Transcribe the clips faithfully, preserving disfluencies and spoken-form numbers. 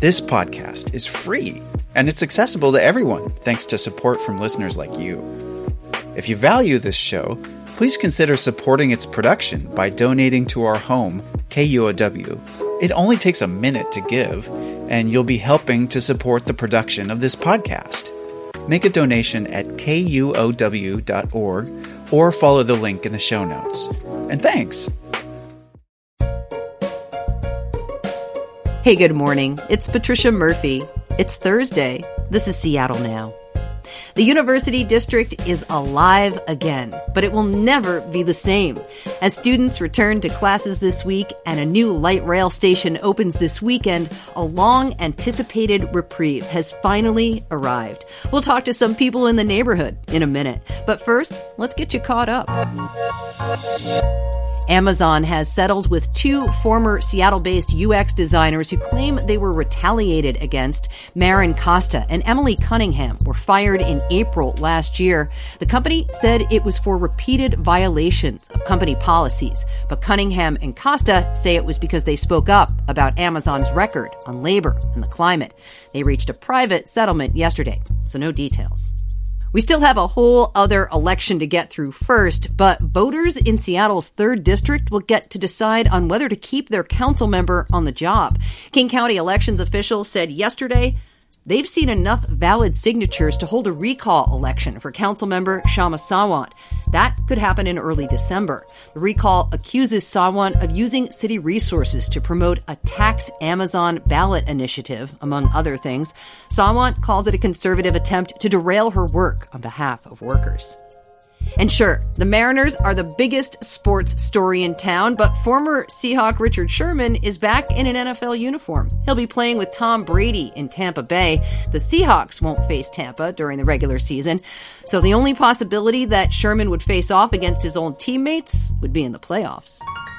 This podcast is free, and it's accessible to everyone thanks to support from listeners like you. If you value this show, please consider supporting its production by donating to our home, K U O W. It only takes a minute to give, and you'll be helping to support the production of this podcast. Make a donation at K U O W dot org or follow the link in the show notes. And thanks! Hey, good morning. It's Patricia Murphy. It's Thursday. This is Seattle Now. The University District is alive again, but it will never be the same. As students return to classes this week and a new light rail station opens this weekend, a long-anticipated reprieve has finally arrived. We'll talk to some people in the neighborhood in a minute. But first, let's get you caught up. Amazon has settled with two former Seattle-based U X designers who claim they were retaliated against. Marin Costa and Emily Cunningham were fired in April last year. The company said it was for repeated violations of company policies, but Cunningham and Costa say it was because they spoke up about Amazon's record on labor and the climate. They reached a private settlement yesterday, so no details. We still have a whole other election to get through first, but voters in Seattle's third district will get to decide on whether to keep their council member on the job. King County elections officials said yesterday they've seen enough valid signatures to hold a recall election for council member Kshama Sawant. That could happen in early December. The recall accuses Sawant of using city resources to promote a tax Amazon ballot initiative, among other things. Sawant calls it a conservative attempt to derail her work on behalf of workers. And sure, the Mariners are the biggest sports story in town, but former Seahawk Richard Sherman is back in an N F L uniform. He'll be playing with Tom Brady in Tampa Bay. The Seahawks won't face Tampa during the regular season, so the only possibility that Sherman would face off against his old teammates would be in the playoffs.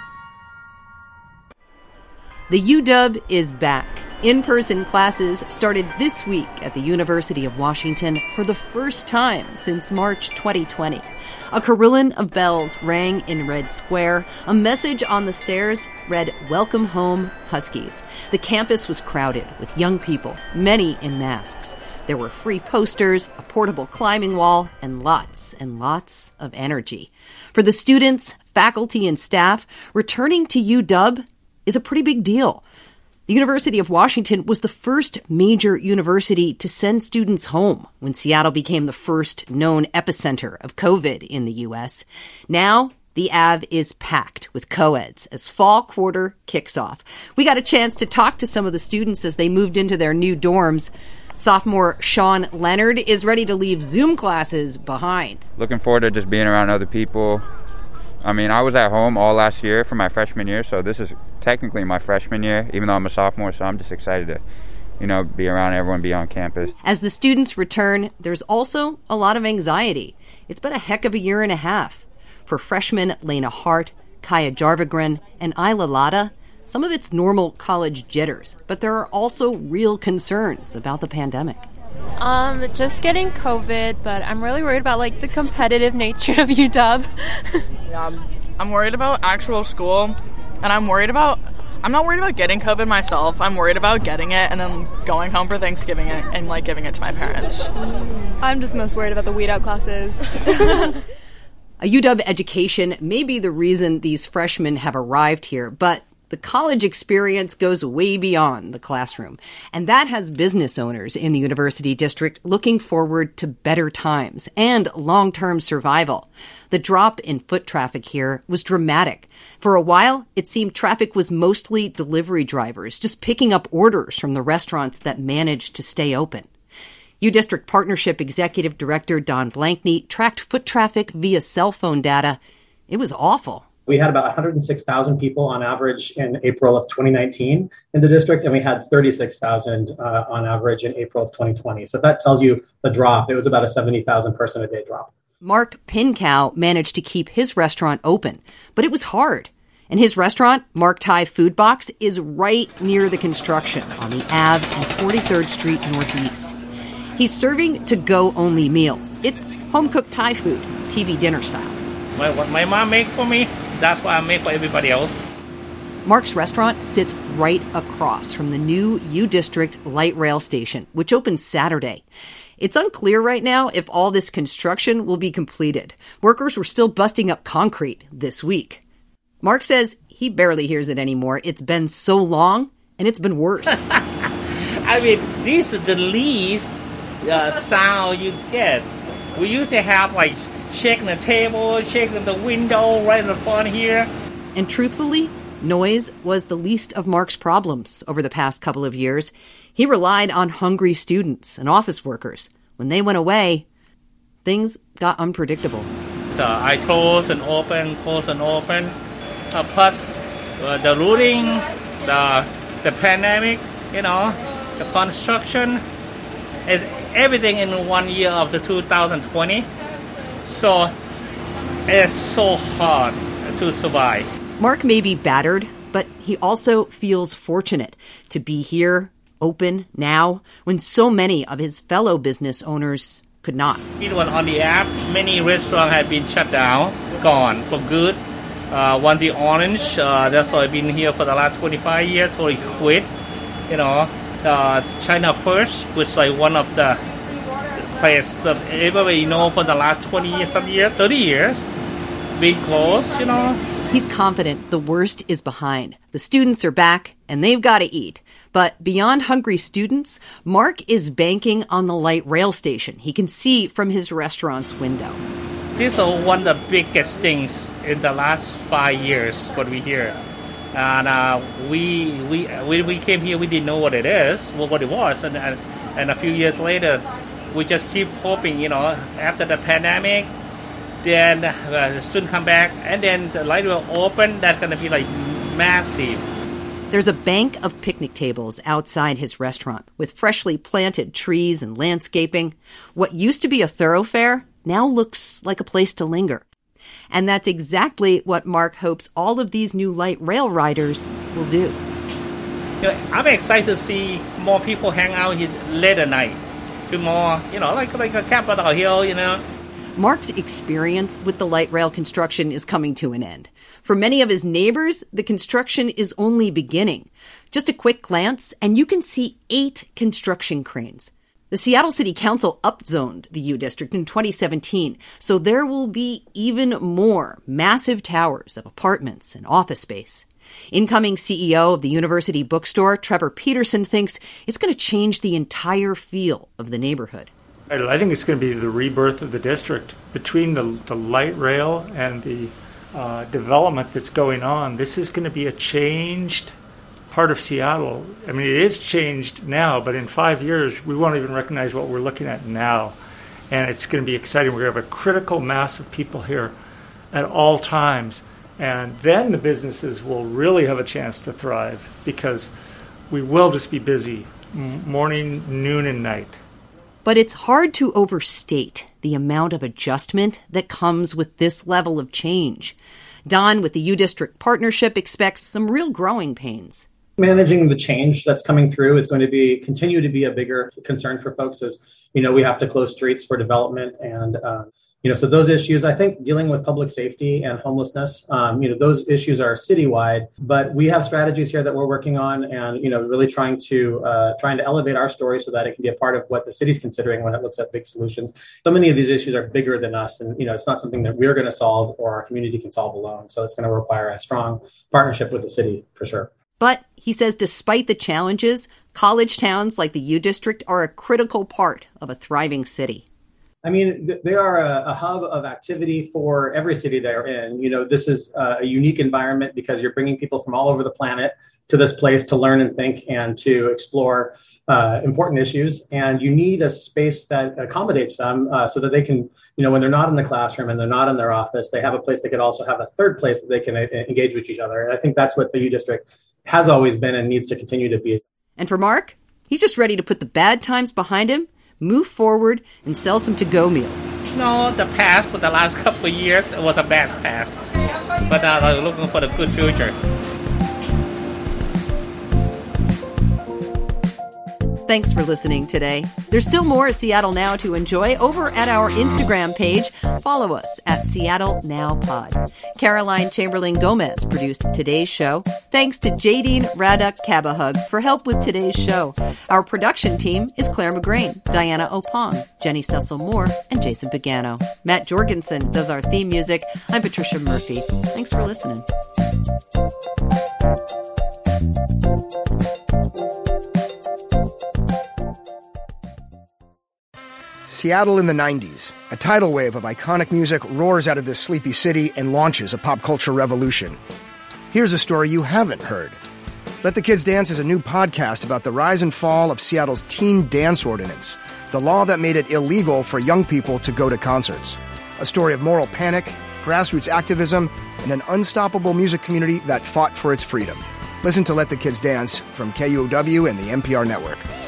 The U W is back. In-person classes started this week at the University of Washington for the first time since March twenty twenty. A carillon of bells rang in Red Square. A message on the stairs read, "Welcome home, Huskies." The campus was crowded with young people, many in masks. There were free posters, a portable climbing wall, and lots and lots of energy. For the students, faculty, and staff, returning to U W is a pretty big deal. The University of Washington was the first major university to send students home when Seattle became the first known epicenter of COVID in the U S. Now, the A V is packed with co-eds as fall quarter kicks off. We got a chance to talk to some of the students as they moved into their new dorms. Sophomore Sean Leonard is ready to leave Zoom classes behind. Looking forward to just being around other people. I mean, I was at home all last year for my freshman year, so this is technically my freshman year, even though I'm a sophomore, so I'm just excited to, you know, be around everyone, be on campus. As the students return, there's also a lot of anxiety. It's been a heck of a year and a half. For freshmen Lena Hart, Kaya Jarvagren, and Isla Lada, some of it's normal college jitters, but there are also real concerns about the pandemic. Um, just getting COVID, but I'm really worried about, like, the competitive nature of U W. Yeah, I'm, I'm worried about actual school, and I'm worried about, I'm not worried about getting COVID myself. I'm worried about getting it and then going home for Thanksgiving it and, like, giving it to my parents. I'm just most worried about the weed out classes. A U W education may be the reason these freshmen have arrived here, but the college experience goes way beyond the classroom, and that has business owners in the University District looking forward to better times and long-term survival. The drop in foot traffic here was dramatic. For a while, it seemed traffic was mostly delivery drivers, just picking up orders from the restaurants that managed to stay open. U-District Partnership Executive Director Don Blankney tracked foot traffic via cell phone data. It was awful. We had about one hundred six thousand people on average in April of twenty nineteen in the district, and we had thirty-six thousand uh, on average in April of twenty twenty. So that tells you the drop. It was about a seventy thousand person a day drop. Mark Pincow managed to keep his restaurant open, but it was hard. And his restaurant, Mark Thai Food Box, is right near the construction on the Ave and forty-third Street Northeast. He's serving to-go-only meals. It's home-cooked Thai food, T V dinner style. My, what my mom make for me, that's what I make for everybody else. Mark's restaurant sits right across from the new U District light rail station, which opens Saturday. It's unclear right now if all this construction will be completed. Workers were still busting up concrete this week. Mark says he barely hears it anymore. It's been so long, and it's been worse. I mean, this is the least uh, sound you get. We used to have, like, shaking the table, shaking the window right in the front here. And truthfully, noise was the least of Mark's problems over the past couple of years. He relied on hungry students and office workers. When they went away, things got unpredictable. So I close and open, close and open. Uh, plus, uh, the looting, the the pandemic, you know, the construction, is everything in one year of the two thousand twenty. So it's so hard to survive. Mark may be battered, but he also feels fortunate to be here, open now, when so many of his fellow business owners could not. It was on the app. Many restaurants have been shut down, gone for good. Uh, one the Orange, uh, that's why I've been here for the last twenty-five years, so he quit. You know, uh, China First was like one of the places that everybody know for the last twenty years, some years, thirty years. Big close, you know. He's confident the worst is behind. The students are back, and they've got to eat. But beyond hungry students, Mark is banking on the light rail station he can see from his restaurant's window. This is one of the biggest things in the last five years, what we hear. And uh, we, we, when we came here, we didn't know what it is, what it was. And, and, and a few years later, we just keep hoping, you know, after the pandemic, then uh, the students come back, and then the light will open. That's going to be like massive. There's a bank of picnic tables outside his restaurant with freshly planted trees and landscaping. What used to be a thoroughfare now looks like a place to linger. And that's exactly what Mark hopes all of these new light rail riders will do. You know, I'm excited to see more people hang out here late at night. Do more, you know, like like a Capitol Hill, you know. Mark's experience with the light rail construction is coming to an end. For many of his neighbors, the construction is only beginning. Just a quick glance, and you can see eight construction cranes. The Seattle City Council upzoned the U District in twenty seventeen, so there will be even more massive towers of apartments and office space. Incoming C E O of the University Bookstore, Trevor Peterson, thinks it's going to change the entire feel of the neighborhood. I think it's going to be the rebirth of the district. Between the, the light rail and the uh, development that's going on, this is going to be a changed part of Seattle. I mean, it is changed now, but in five years, we won't even recognize what we're looking at now. And it's going to be exciting. We're going to have a critical mass of people here at all times. And then the businesses will really have a chance to thrive because we will just be busy morning, noon, and night. But it's hard to overstate the amount of adjustment that comes with this level of change. Don with the U District Partnership expects some real growing pains. Managing the change that's coming through is going to be continue to be a bigger concern for folks as, you know, we have to close streets for development. And, uh, you know, so those issues, I think dealing with public safety and homelessness, um, you know, those issues are citywide, but we have strategies here that we're working on and, you know, really trying to uh, trying to elevate our story so that it can be a part of what the city's considering when it looks at big solutions. So many of these issues are bigger than us. And, you know, it's not something that we're going to solve or our community can solve alone. So it's going to require a strong partnership with the city for sure. But he says despite the challenges, college towns like the U District are a critical part of a thriving city. I mean, they are a, a hub of activity for every city they're in. You know, this is a unique environment because you're bringing people from all over the planet to this place to learn and think and to explore uh, important issues. And you need a space that accommodates them uh, so that they can, you know, when they're not in the classroom and they're not in their office, they have a place they could also have a third place that they can uh, engage with each other. And I think that's what the U District has always been and needs to continue to be. And for Mark, he's just ready to put the bad times behind him, move forward, and sell some to-go meals. No, the past for the last couple of years it was a bad past, but uh, I'm looking for the good future. Thanks for listening today. There's still more Seattle Now to enjoy over at our Instagram page. Follow us at Seattle Now Pod. Caroline Chamberlain Gomez produced today's show. Thanks to Jadine Raduk Kabahug for help with today's show. Our production team is Claire McGrain, Diana Opong, Jenny Cecil Moore, and Jason Pagano. Matt Jorgensen does our theme music. I'm Patricia Murphy. Thanks for listening. Seattle in the nineties. A tidal wave of iconic music roars out of this sleepy city and launches a pop culture revolution. Here's a story you haven't heard. Let the Kids Dance is a new podcast about the rise and fall of Seattle's teen dance ordinance, the law that made it illegal for young people to go to concerts. A story of moral panic, grassroots activism, and an unstoppable music community that fought for its freedom. Listen to Let the Kids Dance from K U O W and the N P R Network.